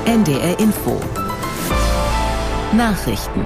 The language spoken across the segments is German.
NDR Info. Nachrichten.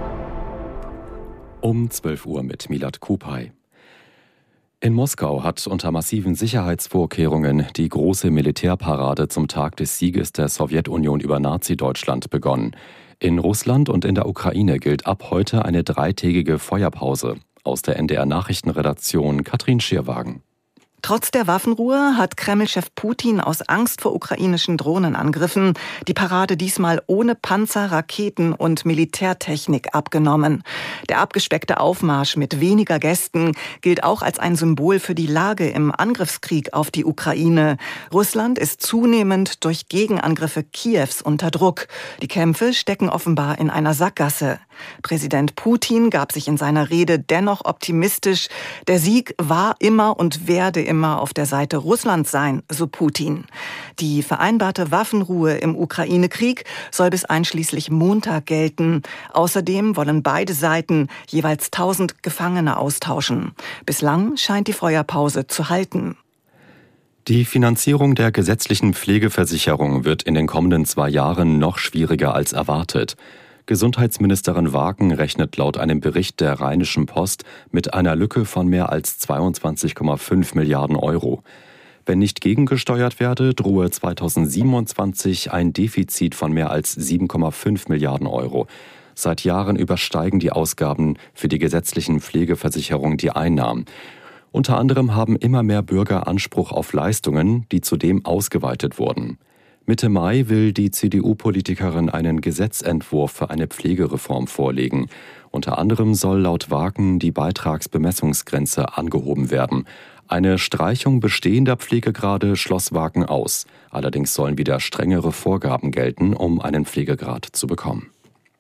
Um 12 Uhr mit Milad Kupay. In Moskau hat unter massiven Sicherheitsvorkehrungen die große Militärparade zum Tag des Sieges der Sowjetunion über Nazi-Deutschland begonnen. In Russland und in der Ukraine gilt ab heute eine 3-tägige Feuerpause. Aus der NDR-Nachrichtenredaktion Katrin Schierwagen. Trotz der Waffenruhe hat Kreml-Chef Putin aus Angst vor ukrainischen Drohnenangriffen die Parade diesmal ohne Panzer, Raketen und Militärtechnik abgenommen. Der abgespeckte Aufmarsch mit weniger Gästen gilt auch als ein Symbol für die Lage im Angriffskrieg auf die Ukraine. Russland ist zunehmend durch Gegenangriffe Kiews unter Druck. Die Kämpfe stecken offenbar in einer Sackgasse. Präsident Putin gab sich in seiner Rede dennoch optimistisch. Der Sieg war immer und werde immer auf der Seite Russlands sein, so Putin. Die vereinbarte Waffenruhe im Ukraine-Krieg soll bis einschließlich Montag gelten. Außerdem wollen beide Seiten jeweils 1000 Gefangene austauschen. Bislang scheint die Feuerpause zu halten. Die Finanzierung der gesetzlichen Pflegeversicherung wird in den kommenden 2 Jahren noch schwieriger als erwartet. Gesundheitsministerin Wagen rechnet laut einem Bericht der Rheinischen Post mit einer Lücke von mehr als 22,5 Milliarden Euro. Wenn nicht gegengesteuert werde, drohe 2027 ein Defizit von mehr als 7,5 Milliarden Euro. Seit Jahren übersteigen die Ausgaben für die gesetzlichen Pflegeversicherungen die Einnahmen. Unter anderem haben immer mehr Bürger Anspruch auf Leistungen, die zudem ausgeweitet wurden. Mitte Mai will die CDU-Politikerin einen Gesetzentwurf für eine Pflegereform vorlegen. Unter anderem soll laut Wagen die Beitragsbemessungsgrenze angehoben werden. Eine Streichung bestehender Pflegegrade schloss Wagen aus. Allerdings sollen wieder strengere Vorgaben gelten, um einen Pflegegrad zu bekommen.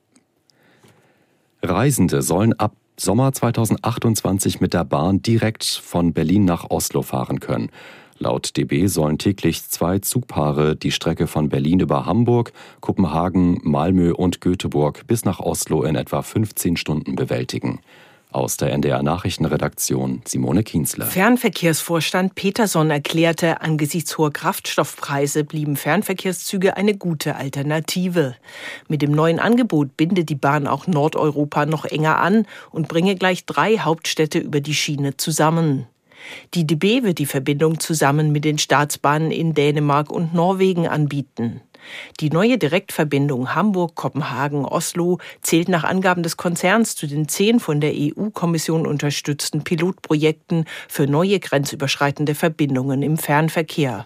Reisende sollen ab Sommer 2028 mit der Bahn direkt von Berlin nach Oslo fahren können. Laut DB sollen täglich 2 Zugpaare die Strecke von Berlin über Hamburg, Kopenhagen, Malmö und Göteborg bis nach Oslo in etwa 15 Stunden bewältigen. Aus der NDR-Nachrichtenredaktion Simone Kienzle. Fernverkehrsvorstand Peterson erklärte, angesichts hoher Kraftstoffpreise blieben Fernverkehrszüge eine gute Alternative. Mit dem neuen Angebot bindet die Bahn auch Nordeuropa noch enger an und bringe gleich 3 Hauptstädte über die Schiene zusammen. Die DB wird die Verbindung zusammen mit den Staatsbahnen in Dänemark und Norwegen anbieten. Die neue Direktverbindung Hamburg-Kopenhagen-Oslo zählt nach Angaben des Konzerns zu den 10 von der EU-Kommission unterstützten Pilotprojekten für neue grenzüberschreitende Verbindungen im Fernverkehr.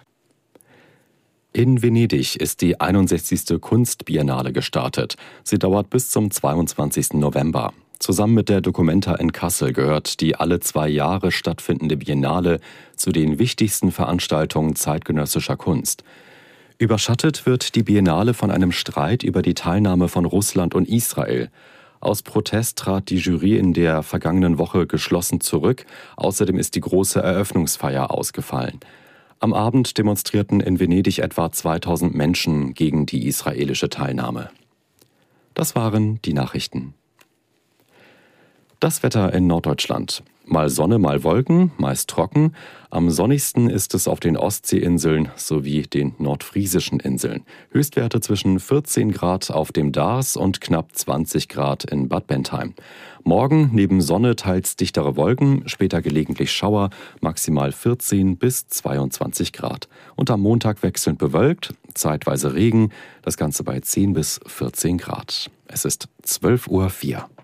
In Venedig ist die 61. Kunstbiennale gestartet. Sie dauert bis zum 22. November. Zusammen mit der Documenta in Kassel gehört die alle 2 Jahre stattfindende Biennale zu den wichtigsten Veranstaltungen zeitgenössischer Kunst. Überschattet wird die Biennale von einem Streit über die Teilnahme von Russland und Israel. Aus Protest trat die Jury in der vergangenen Woche geschlossen zurück. Außerdem ist die große Eröffnungsfeier ausgefallen. Am Abend demonstrierten in Venedig etwa 2000 Menschen gegen die israelische Teilnahme. Das waren die Nachrichten. Das Wetter in Norddeutschland. Mal Sonne, mal Wolken, meist trocken. Am sonnigsten ist es auf den Ostseeinseln sowie den nordfriesischen Inseln. Höchstwerte zwischen 14 Grad auf dem Darß und knapp 20 Grad in Bad Bentheim. Morgen neben Sonne teils dichtere Wolken, später gelegentlich Schauer, maximal 14 bis 22 Grad. Und am Montag wechselnd bewölkt, zeitweise Regen, das Ganze bei 10 bis 14 Grad. Es ist 12:04 Uhr.